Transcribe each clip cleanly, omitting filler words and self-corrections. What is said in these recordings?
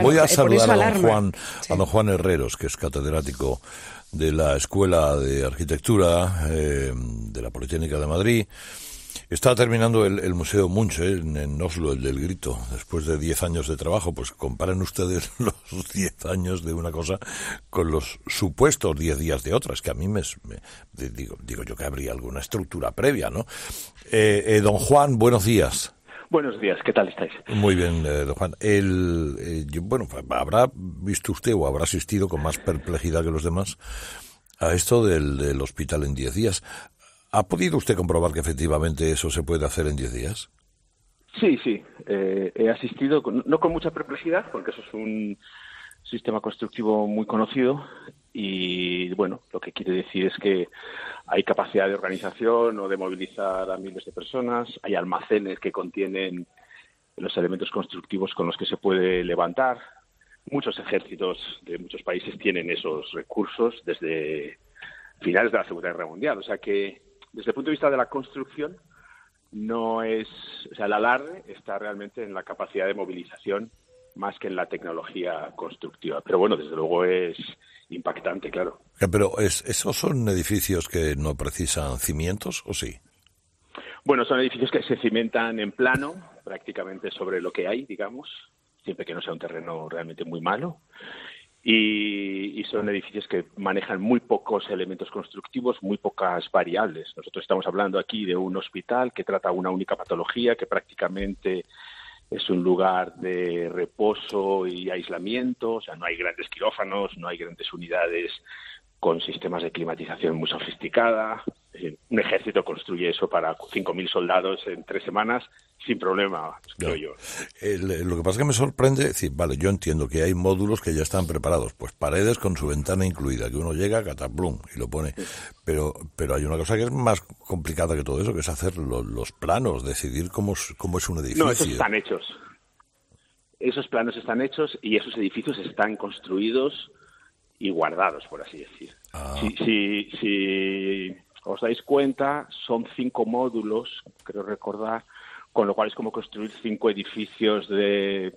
Voy a Por eso saludar a alarma. don Juan Herreros, que es catedrático de la Escuela de Arquitectura de la Politécnica de Madrid. Está terminando el Museo Munch en Oslo, el del Grito, después de 10 años de trabajo. Pues comparen ustedes los 10 años de una cosa con los supuestos 10 días de otras, que a mí digo yo que habría alguna estructura previa, ¿no? Don Juan, buenos días. Buenos días, ¿qué tal estáis? Muy bien, don Juan. Bueno, ¿habrá visto usted o habrá asistido con más perplejidad que los demás a esto del hospital en 10 días? ¿Ha podido usted comprobar que efectivamente eso se puede hacer en 10 días? Sí, he asistido, no con mucha perplejidad, porque eso es un sistema constructivo muy conocido y, bueno, lo que quiere decir es que hay capacidad de organización o de movilizar a miles de personas, hay almacenes que contienen los elementos constructivos con los que se puede levantar. Muchos ejércitos de muchos países tienen esos recursos desde finales de la Segunda Guerra Mundial, o sea que desde el punto de vista de la construcción el alarde está realmente en la capacidad de movilización más que en la tecnología constructiva. Pero bueno, desde luego es impactante, claro. Pero ¿esos son edificios que no precisan cimientos o sí? Bueno, son edificios que se cimentan en plano, prácticamente sobre lo que hay, digamos, siempre que no sea un terreno realmente muy malo. Y son edificios que manejan muy pocos elementos constructivos, muy pocas variables. Nosotros estamos hablando aquí de un hospital que trata una única patología, que prácticamente es un lugar de reposo y aislamiento, o sea, no hay grandes quirófanos, no hay grandes unidades con sistemas de climatización muy sofisticada. Un ejército construye eso para 5.000 soldados en 3 semanas sin problema, creo yo. Lo que pasa es que me sorprende, decir, vale, yo entiendo que hay módulos que ya están preparados, pues paredes con su ventana incluida, que uno llega, cataplum, y lo pone. Sí. Pero hay una cosa que es más complicada que todo eso, que es hacer los planos, decidir cómo es un edificio. No, esos están hechos. Esos planos están hechos y esos edificios están construidos y guardados, por así decir. Si os dais cuenta, son 5 módulos, creo recordar, con lo cual es como construir 5 edificios de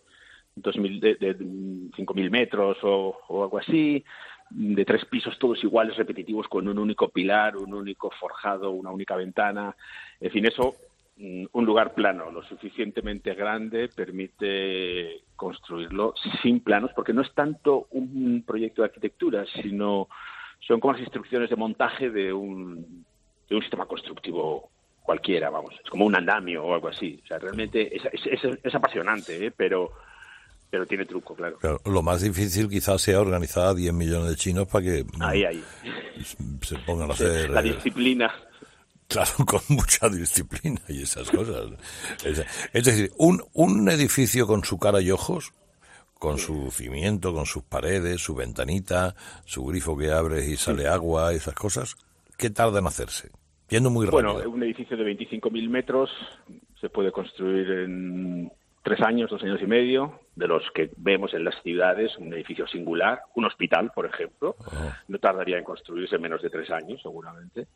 5.000 metros o algo así, de 3 pisos, todos iguales, repetitivos, con un único pilar, un único forjado, una única ventana. En fin, eso, un lugar plano, lo suficientemente grande, permite construirlo sin planos, porque no es tanto un proyecto de arquitectura, sino son como las instrucciones de montaje de un sistema constructivo cualquiera, vamos, es como un andamio o algo así. O sea, realmente es apasionante, pero tiene truco, claro. Pero lo más difícil quizás sea organizar a 10 millones de chinos para que se pongan a hacer... La disciplina. Claro, con mucha disciplina y esas cosas. Es decir, un edificio con su cara y ojos, con su cimiento, con sus paredes, su ventanita, su grifo que abre y sale agua, esas cosas, ¿qué tarda en hacerse? Yendo muy rápido. Bueno, un edificio de 25.000 metros se puede construir en 3 años, 2 años y medio, de los que vemos en las ciudades, un edificio singular, un hospital, por ejemplo, no tardaría en construirse menos de 3 años, seguramente,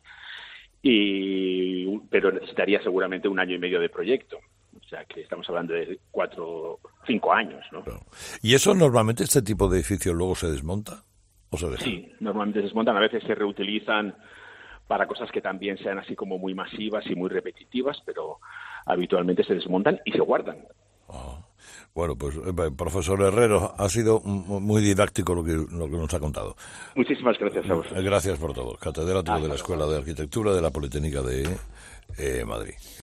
pero necesitaría seguramente 1 año y medio de proyecto. O sea, que estamos hablando de 5 años, ¿no? Claro. ¿Y eso normalmente, este tipo de edificios, luego se desmonta o se deja? Sí, normalmente se desmontan, a veces se reutilizan para cosas que también sean así como muy masivas y muy repetitivas, pero habitualmente se desmontan y se guardan. Bueno, pues profesor Herrero, ha sido muy didáctico lo que nos ha contado. Muchísimas gracias a vosotros. Gracias por todo. Catedrático de la Escuela de Arquitectura de la Politécnica de Madrid.